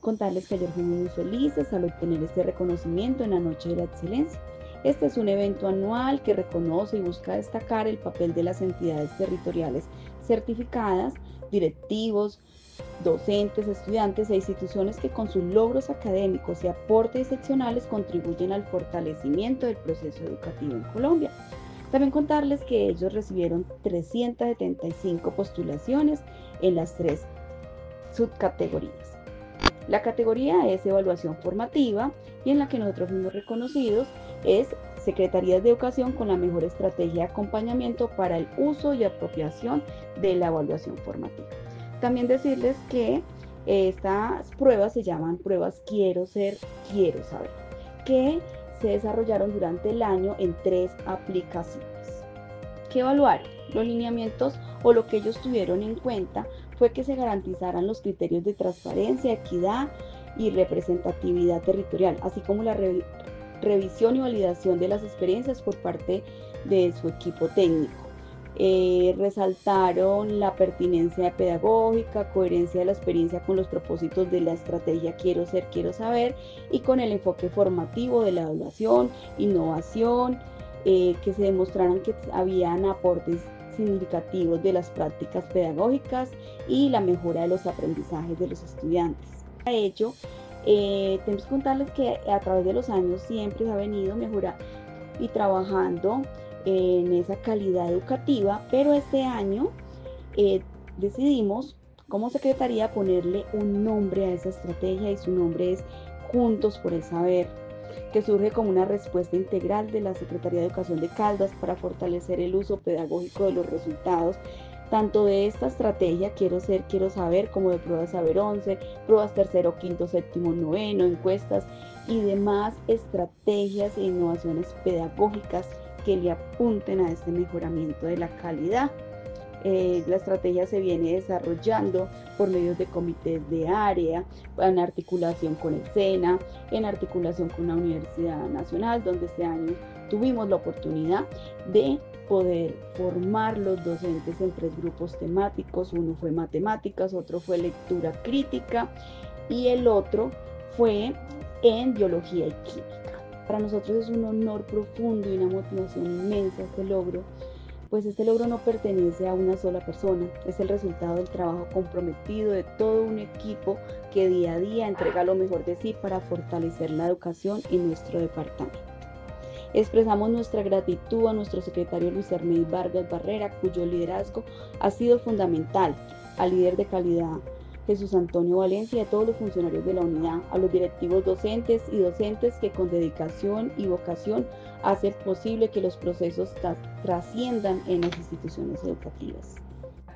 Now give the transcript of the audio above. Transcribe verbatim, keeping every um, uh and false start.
Contarles que ayer fuimos muy felices al obtener este reconocimiento en la Noche de la Excelencia. Este es un evento anual que reconoce y busca destacar el papel de las entidades territoriales certificadas, directivos, docentes, estudiantes e instituciones que con sus logros académicos y aportes excepcionales contribuyen al fortalecimiento del proceso educativo en Colombia. También contarles que ellos recibieron trescientas setenta y cinco postulaciones en las tres subcategorías. La categoría es evaluación formativa y en la que nosotros fuimos reconocidos es Secretarías de Educación con la mejor estrategia de acompañamiento para el uso y apropiación de la evaluación formativa. También decirles que estas pruebas se llaman pruebas Quiero Ser, Quiero Saber, que se desarrollaron durante el año en tres aplicaciones. ¿Qué evaluaron? Los lineamientos o lo que ellos tuvieron en cuenta fue que se garantizaran los criterios de transparencia, equidad y representatividad territorial, así como la re revisión y validación de las experiencias por parte de su equipo técnico. Eh, resaltaron la pertinencia pedagógica, coherencia de la experiencia con los propósitos de la estrategia Quiero Ser, Quiero Saber y con el enfoque formativo de la evaluación, innovación, eh, que se demostraran que habían aportes significativos de las prácticas pedagógicas y la mejora de los aprendizajes de los estudiantes. Para ello, eh, tenemos que contarles que a través de los años siempre se ha venido mejorando y trabajando en esa calidad educativa, pero este año eh, decidimos como secretaría ponerle un nombre a esa estrategia y su nombre es Juntos por el Saber, que surge como una respuesta integral de la Secretaría de Educación de Caldas para fortalecer el uso pedagógico de los resultados tanto de esta estrategia Quiero Ser, Quiero Saber, como de pruebas Saber once, pruebas tercero, quinto, séptimo, noveno, encuestas y demás estrategias e innovaciones pedagógicas que le apunten a este mejoramiento de la calidad. Eh, la estrategia se viene desarrollando por medio de comités de área, en articulación con el SENA, en articulación con la Universidad Nacional, donde este año tuvimos la oportunidad de poder formar los docentes en tres grupos temáticos. Uno fue matemáticas, otro fue lectura crítica y el otro fue en biología y química. Para nosotros es un honor profundo y una motivación inmensa este logro, pues este logro no pertenece a una sola persona, es el resultado del trabajo comprometido de todo un equipo que día a día entrega lo mejor de sí para fortalecer la educación en nuestro departamento. Expresamos nuestra gratitud a nuestro secretario Luis Arney Vargas Barrera, cuyo liderazgo ha sido fundamental, al líder de calidad Jesús Antonio Valencia y a todos los funcionarios de la unidad, a los directivos docentes y docentes que con dedicación y vocación hacen posible que los procesos trasciendan en las instituciones educativas.